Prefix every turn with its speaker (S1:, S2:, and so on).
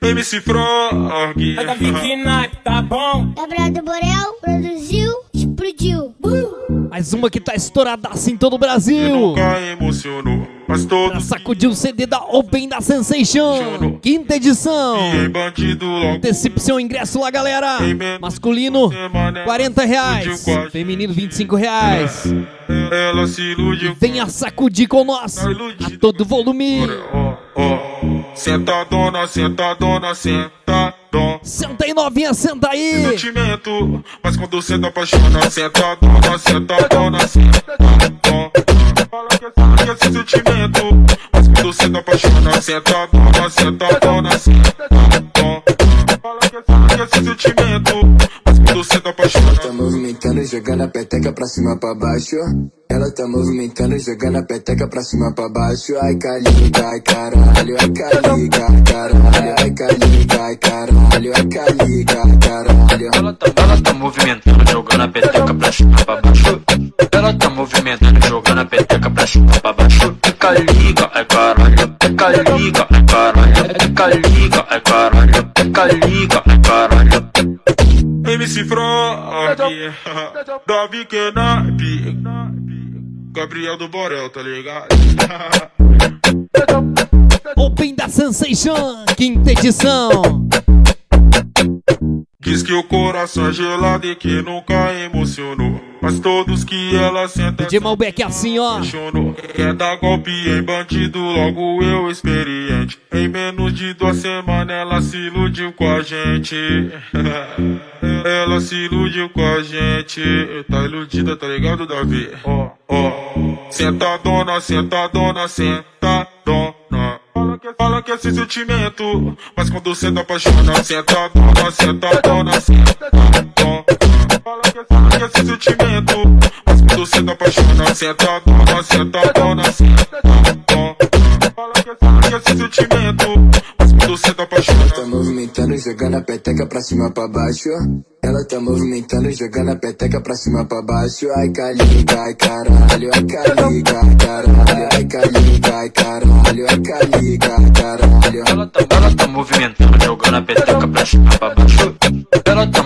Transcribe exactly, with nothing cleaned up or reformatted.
S1: M C Frog.
S2: A Davi Knaip, tá bom?
S3: Gabriel do Borel produziu, explodiu. Uh!
S4: Mais uma que tá estourada assim em todo o Brasil.
S1: Nunca emocionou, mas todo
S4: pra sacudir o C D da Open da Sensation. Quinta edição.
S1: E bandido logo.
S4: Decepção, ingresso lá, galera. Masculino, quarenta reais. Feminino, vinte e cinco reais.
S1: Ela se iludiu.
S4: Venha sacudir com nós a todo volume.
S1: Ó, ó. Sentadona, sentadona, sentadona.
S4: Senta aí, novinha, senta aí.
S1: Sentimento, mas quando cê tá apaixona, sentadona, sentadona, sentadona. Fala que é esse sentimento, mas quando cê tá apaixona, sentadona, sentadona, sentadona. Fala que é esse sentimento, mas quando cê tá apaixona.
S5: Ela tá movimentando, jogando a peteca pra cima pra baixo. Ela tá movimentando, jogando a peteca pra cima pra baixo. Ai, caliga, ai, caralho, ai, caliga, caralho, ai, caliga, ai, caralho, ai, caliga, caralho.
S6: Ela tá, ela tá movimentando, jogando a peteca pra cima pra baixo. Ela tá movimentando, jogando a peteca pra cima pra baixo. Ai, caliga, ai, caralho, ai, caliga, ai, caralho, ai, caliga, ai, caralho, ai, caliga, ai, caralho.
S1: M C Frog, Davi Knaip, Gabriel do Borel, tá ligado?
S4: Open da Sensation, quinta edição.
S1: Diz que o coração é gelado e que nunca emocionou, mas todos que ela senta
S4: D J Malbec assim, ó.
S1: apaixonou. Quer dar golpe em bandido, logo eu experiente. Em menos de duas semanas ela se iludiu com a gente. Ela se iludiu com a gente. Tá iludida, tá ligado, Davi? Ó, ó. Sentadona, sentadona, sentadona. Fala que é esse sentimento, mas quando cê tá apaixona, sentadona, sentadona, sentadona. Fala que é esse sentimento, mas quando cê tá apaixona, sentadona, sentadona, sentadona. Fala que é esse sentimento, mas quando cê tá apaixona.
S5: Ela tá movimentando, jogando a peteca pra cima pra baixo. Ela tá movimentando, jogando a peteca pra cima pra baixo. Ai, caliga, ai, caralho, ai, caliga, caralho, ai, caliga, ai, caralho, ai, caliga, caralho.
S6: Ela tá, ela tá movimentando, jogando a peteca pra cima pra baixo. Ela tá